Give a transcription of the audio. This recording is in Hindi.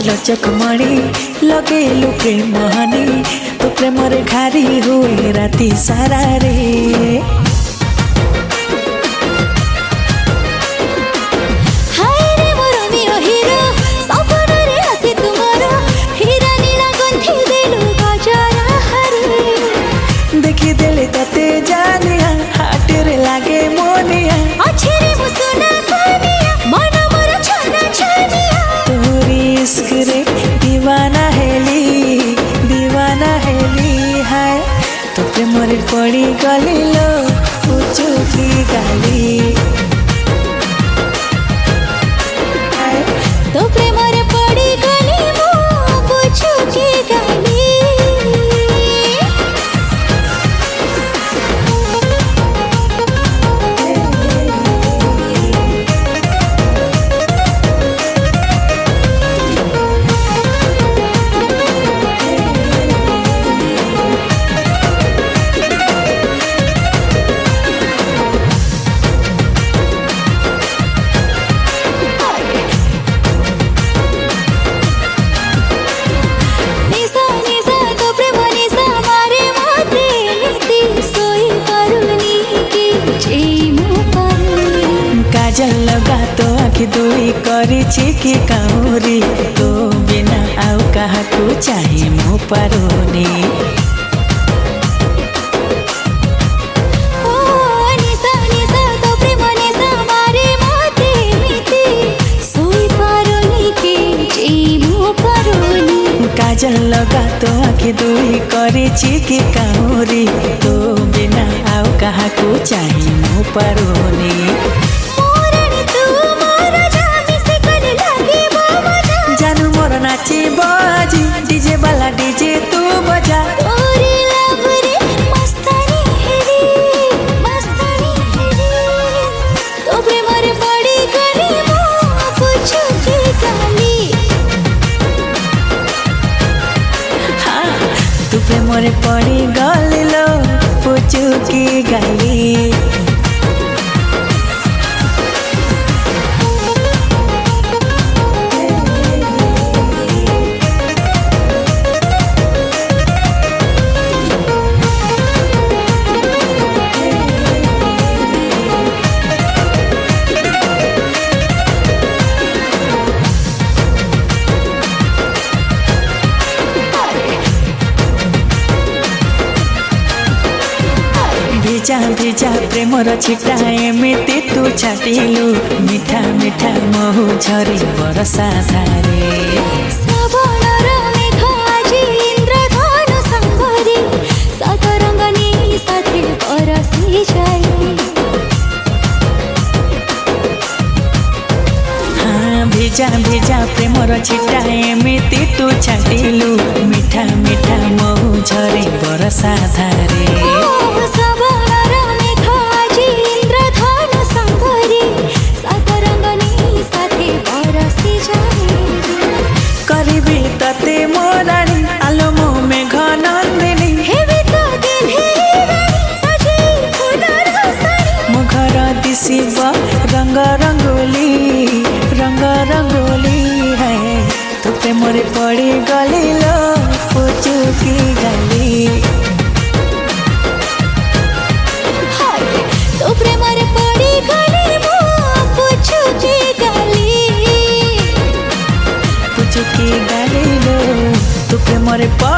चकमणी लगेलु प्रेम हानि तो प्रेम रे घारी हुए राति सारा रे। देखी देले तते जानिया हाट रे लागे मोनिया अच्छे रे मुसुना कानिया मन मोर छना छनिया तोरी इश्क रे दीवाना हेली हाय तो प्रेम रे पड़ी गली लो उचुकी गाली तो प्रेम रे पड़ी गली मो बुझुकी गाली। काजल लगा तो आखि दुई करी छिकी काउरी तो बिना आउ कहा को चाहे मो पारोनी। निसा निसा तो प्रेम निसा मारे माते मिते सोई पारोनी के जे मो पारोनी। काजल लगा तो आखि दुई करी छिकी काउरी तो बिना आउ कहा को चाहे मो पारोनी। नाची बाजी डीजे वाला डीजे तू बजा तोरी लव रे मस्तानी हेरी तो प्रेम रे पड़ी गली मो बुझुकी गाली। हाँ तू प्रेम रे पड़ी गली लो बुझुकी गाली। भिजा भिजा प्रेमर छिटा एमिति तू छाटिलु मिठा मिठा महु झरी बरसा धारे। श्रावणर मेघ आजी इंद्रधनु संगरी सतरंगनी साथे बरसी जाए। हाँ भिजा भिजा प्रेमर छिटा एमिति तू छाटिलु मिठा मिठा महु झरी बरसा धारे। करीबी तते मोरानी आलोमो मेघ नंदिनी हेबी तो दिल सजे फुलर हसानी मो घर दिसिब रंग रंगोली है तो प्रेम रे पड़ी गली लो पुचुकी गाली। तो प्रेम रे पड़ी गली मो बुझुकी गाली पुचुकी गाली लो तो प्रेम रे